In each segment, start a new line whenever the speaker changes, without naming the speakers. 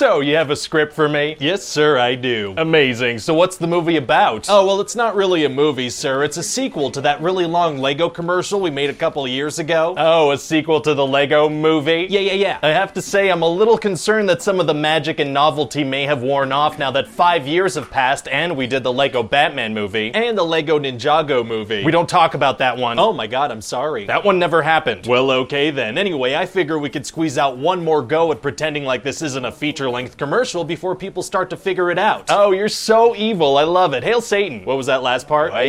So, you have a script for me? Yes, sir, I do. Amazing. So what's the movie about? Oh, well, it's not really a movie, sir. It's a sequel to that really long Lego commercial we made a couple of years ago. Oh, a sequel to the Lego movie? Yeah. I have to say, I'm a little concerned that some of the magic and novelty may have worn off now that 5 years have passed and we did the Lego Batman movie and the Lego Ninjago movie. We don't talk about that one. Oh my god, I'm sorry. That one never happened. Well, okay then. Anyway, I figure we could squeeze out one more go at pretending like this isn't a feature-length commercial before people start to figure it out. Oh, you're so evil. I love it. Hail Satan. What was that last part? Oh,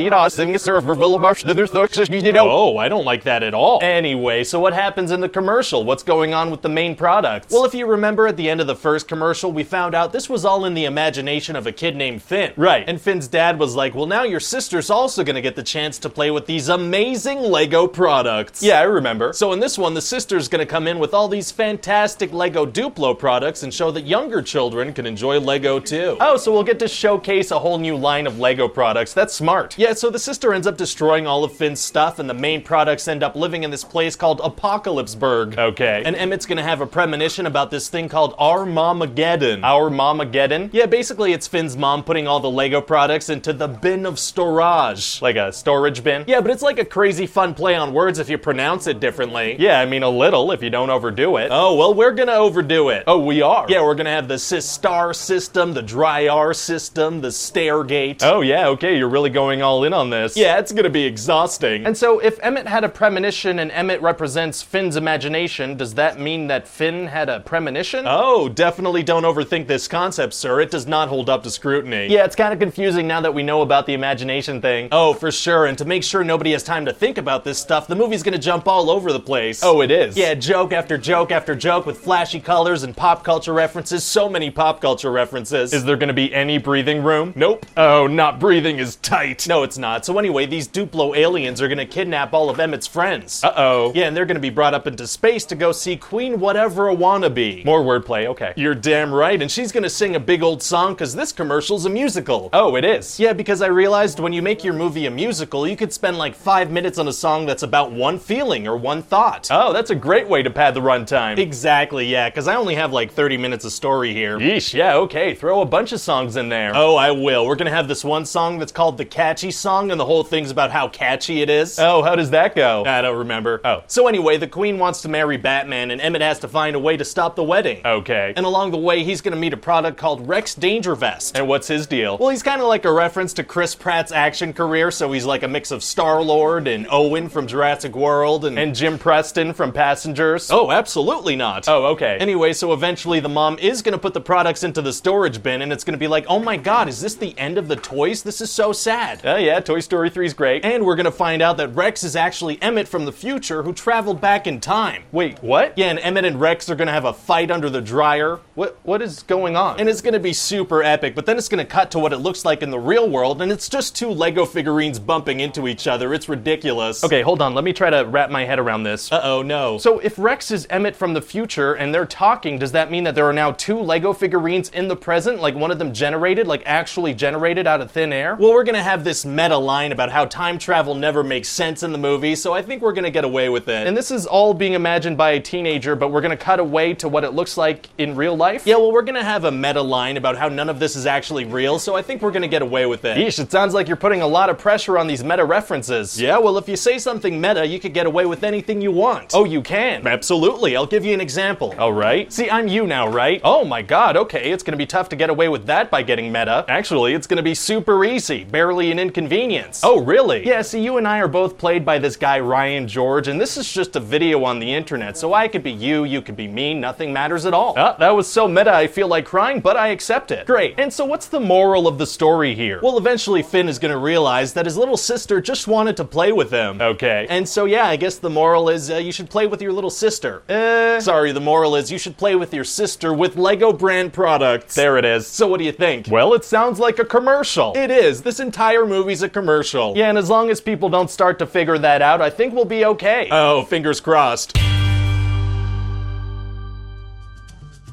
I don't like that at all. Anyway, so what happens in the commercial? What's going on with the main products? Well, if you remember at the end of the first commercial, we found out this was all in the imagination of a kid named Finn. Right. And Finn's dad was like, well, now your sister's also gonna get the chance to play with these amazing Lego products. Yeah, I remember. So in this one, the sister's gonna come in with all these fantastic Lego Duplo products and show that younger children can enjoy Lego too. Oh, so we'll get to showcase a whole new line of Lego products. That's smart. Yeah, so the sister ends up destroying all of Finn's stuff and the main products end up living in this place called Apocalypseburg. Okay. And Emmett's gonna have a premonition about this thing called Our Momageddon. Our Momageddon? Yeah, basically it's Finn's mom putting all the Lego products into the bin of storage. Like a storage bin? Yeah, but it's like a crazy fun play on words if you pronounce it differently. Yeah, I mean a little if you don't overdo it. Oh, well, we're gonna overdo it. Oh, we are? Yeah, we're gonna have the Sistar system, the Dry-R system, the Stairgate. Oh yeah, okay, you're really going all in on this. Yeah, it's gonna be exhausting. And so if Emmett had a premonition and Emmett represents Finn's imagination, does that mean that Finn had a premonition? Oh, definitely don't overthink this concept, sir. It does not hold up to scrutiny. Yeah, it's kind of confusing now that we know about the imagination thing. Oh, for sure, and to make sure nobody has time to think about this stuff, the movie's gonna jump all over the place. Oh, it is? Yeah, joke after joke after joke with flashy colors and pop culture references. So many pop culture references. Is there gonna be any breathing room? Nope. Oh, not breathing is tight. No, it's not. So anyway, these Duplo aliens are gonna kidnap all of Emmett's friends. Uh-oh. Yeah, and they're gonna be brought up into space to go see Queen Whatever a Wannabe. More wordplay, okay. You're damn right, and she's gonna sing a big old song because this commercial's a musical. Oh, it is? Yeah, because I realized when you make your movie a musical, you could spend like 5 minutes on a song that's about one feeling or one thought. Oh, that's a great way to pad the runtime. Exactly, yeah, because I only have like 30 minutes of story here. Yeesh, yeah, okay, throw a bunch of songs in there. Oh, I will. We're gonna have this one song that's called the Catchy Song, and the whole thing's about how catchy it is. Oh, how does that go? I don't remember. Oh. So anyway, the Queen wants to marry Batman, and Emmett has to find a way to stop the wedding. Okay. And along the way, he's gonna meet a product called Rex Danger Vest. And what's his deal? Well, he's kind of like a reference to Chris Pratt's action career, so he's like a mix of Star-Lord and Owen from Jurassic World and Jim Preston from Passengers. Oh, absolutely not. Oh, okay. Anyway, so eventually the mom is gonna put the products into the storage bin, and it's gonna be like, oh my god, is this the end of the toys? This is so sad. Oh yeah, Toy Story 3 is great. And we're gonna find out that Rex is actually Emmett from the future who traveled back in time. Wait, what? Yeah, and Emmett and Rex are gonna have a fight under the dryer. What is going on? And it's gonna be super epic, but then it's gonna cut to what it looks like in the real world, and it's just two Lego figurines bumping into each other. It's ridiculous. Okay, hold on, let me try to wrap my head around this. Uh-oh, no. So if Rex is Emmett from the future and they're talking, does that mean that there are now two Lego figurines in the present? Like one of them generated, like actually generated out of thin air? Well, we're gonna have this meta line about how time travel never makes sense in the movie, so I think we're gonna get away with it. And this is all being imagined by a teenager, but we're gonna cut away to what it looks like in real life? Yeah, well, we're gonna have a meta line about how none of this is actually real, so I think we're gonna get away with it. Yeesh, it sounds like you're putting a lot of pressure on these meta references. Yeah, well, if you say something meta, you could get away with anything you want. Oh, you can? Absolutely, I'll give you an example. All right. See, I'm you now, right? Oh my god, okay, it's gonna be tough to get away with that by getting meta. Actually, it's gonna be super easy, barely an inconvenience. Oh, really? Yeah, see, you and I are both played by this guy, Ryan George, and this is just a video on the internet, so I could be you could be me, nothing matters at all. That was so meta I feel like crying, but I accept it. Great. And so what's the moral of the story here? Well, eventually Finn is gonna realize that his little sister just wanted to play with him. Okay. And so yeah, I guess the moral is you should play with your little sister. Sorry, the moral is you should play with your sister with Lego brand products. There it is. So what do you think? Well, it sounds like a commercial. It is. This entire movie's a commercial. Yeah, and as long as people don't start to figure that out, I think we'll be okay. Oh, fingers crossed.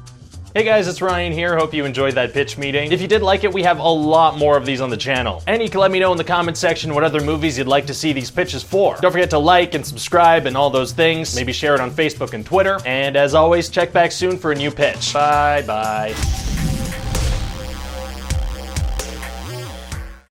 Hey guys, it's Ryan here. Hope you enjoyed that pitch meeting. If you did like it, we have a lot more of these on the channel. And you can let me know in the comment section what other movies you'd like to see these pitches for. Don't forget to like and subscribe and all those things. Maybe share it on Facebook and Twitter. And as always, check back soon for a new pitch. Bye bye.